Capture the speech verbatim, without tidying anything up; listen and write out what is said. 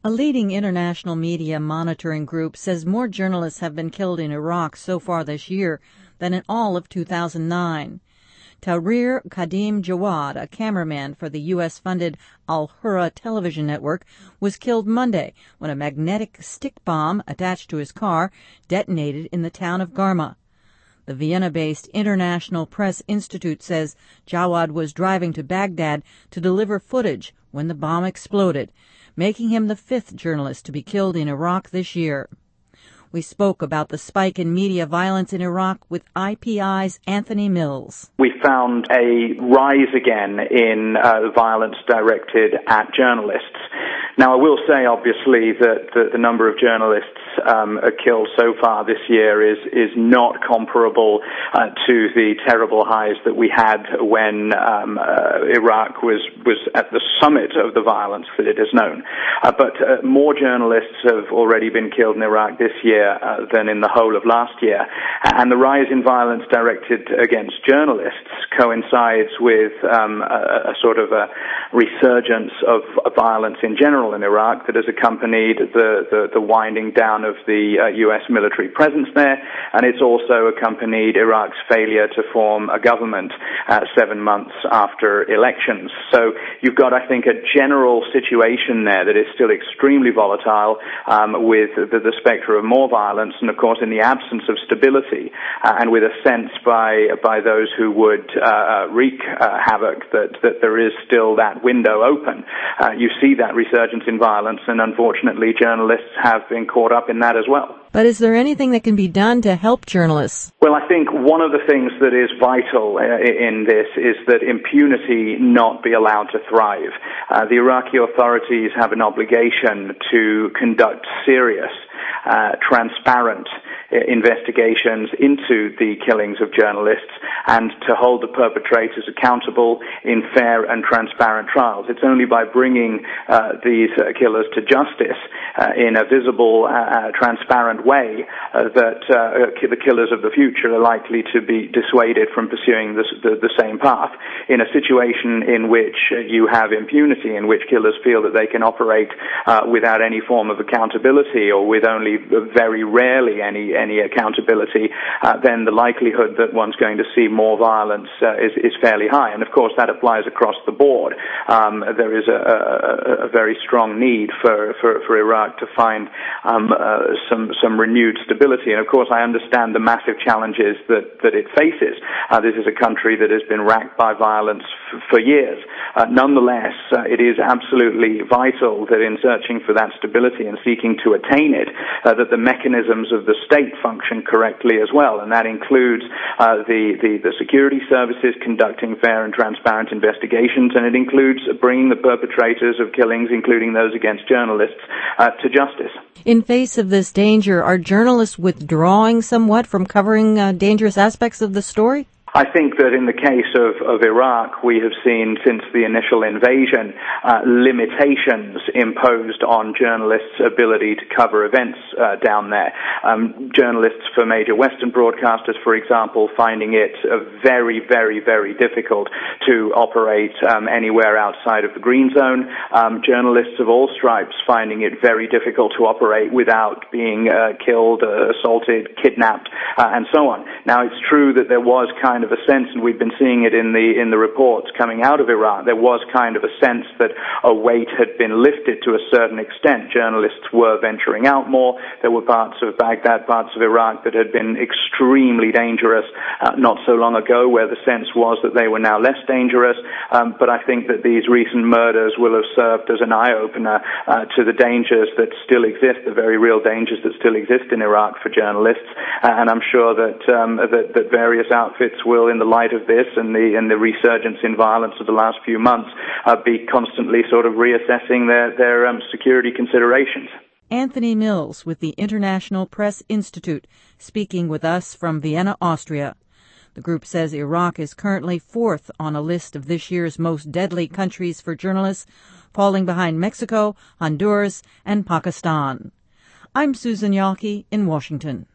A leading international media monitoring group says more journalists have been killed in Iraq so far this year than in all of two thousand nine. Tahrir Kadim Jawad, a cameraman for the U S-funded Al-Hurra television network, was killed Monday when a magnetic stick bomb attached to his car detonated in the town of Garma. The Vienna-based International Press Institute says Jawad was driving to Baghdad to deliver footage when the bomb exploded, making him the fifth journalist to be killed in Iraq this year. We spoke about the spike in media violence in Iraq with I P I's Anthony Mills. We found a rise again in uh, violence directed at journalists. Now, I will say, obviously, that the, the number of journalists um, killed so far this year is is not comparable uh, to the terrible highs that we had when um, uh, Iraq was, was at the summit of the violence that it is known. Uh, but uh, more journalists have already been killed in Iraq this year uh, than in the whole of last year. And the rise in violence directed against journalists coincides with um, a, a sort of a resurgence of violence in general in Iraq that has accompanied the, the, the winding down of the uh, U S military presence there, and it's also accompanied Iraq's failure to form a government uh, seven months after elections. So you've got, I think, a general situation there that is still extremely volatile um, with the, the spectre of more violence, and of course in the absence of stability uh, and with a sense by by those who would uh, wreak uh, havoc that, that there is still that window open. Uh, you see that resurgence in violence, and unfortunately journalists have been caught up in that as well. But is there anything that can be done to help journalists? Well, I think one of the things that is vital uh, in this is that impunity not be allowed to thrive. Uh, the Iraqi authorities have an obligation to conduct serious, uh, transparent investigations into the killings of journalists and to hold the perpetrators accountable in fair and transparent trials. It's only by bringing uh, these uh, killers to justice uh, in a visible, uh, transparent way uh, that uh, the killers of the future are likely to be dissuaded from pursuing this, the, the same path. In a situation in which uh, you have impunity, in which killers feel that they can operate uh, without any form of accountability or with only very rarely any any accountability, uh, then the likelihood that one's going to see more violence uh, is, is fairly high. And of course that applies across the board. Um, there is a, a, a very strong need for, for, for Iraq to find um, uh, some, some renewed stability. And of course I understand the massive challenges that, that it faces. Uh, this is a country that has been racked by violence f- for years. Uh, nonetheless, uh, it is absolutely vital that in searching for that stability and seeking to attain it, uh, that the mechanisms of the state function correctly as well, and that includes uh, the, the, the security services conducting fair and transparent investigations, and it includes bringing the perpetrators of killings, including those against journalists, uh, to justice. In face of this danger, are journalists withdrawing somewhat from covering uh, dangerous aspects of the story? I think that in the case of, of Iraq, we have seen since the initial invasion uh, limitations imposed on journalists' ability to cover events uh, down there. Um, journalists for major Western broadcasters, for example, finding it uh, very, very, very difficult to operate um, anywhere outside of the green zone. Um, journalists of all stripes finding it very difficult to operate without being uh, killed, uh, assaulted, kidnapped, uh, and so on. Now, it's true that there was kind of a sense, and we've been seeing it in the in the reports coming out of Iraq, there was kind of a sense that a weight had been lifted to a certain extent. Journalists were venturing out more. There were parts of Baghdad, parts of Iraq that had been extremely dangerous uh, not so long ago, where the sense was that they were now less dangerous. Um, but I think that these recent murders will have served as an eye-opener uh, to the dangers that still exist, the very real dangers that still exist in Iraq for journalists. Uh, and I'm sure that, um, that that various outfits will will, in the light of this and the and the resurgence in violence of the last few months, uh, be constantly sort of reassessing their, their um, security considerations. Anthony Mills with the International Press Institute, speaking with us from Vienna, Austria. The group says Iraq is currently fourth on a list of this year's most deadly countries for journalists, falling behind Mexico, Honduras, and Pakistan. I'm Susan Yalke in Washington.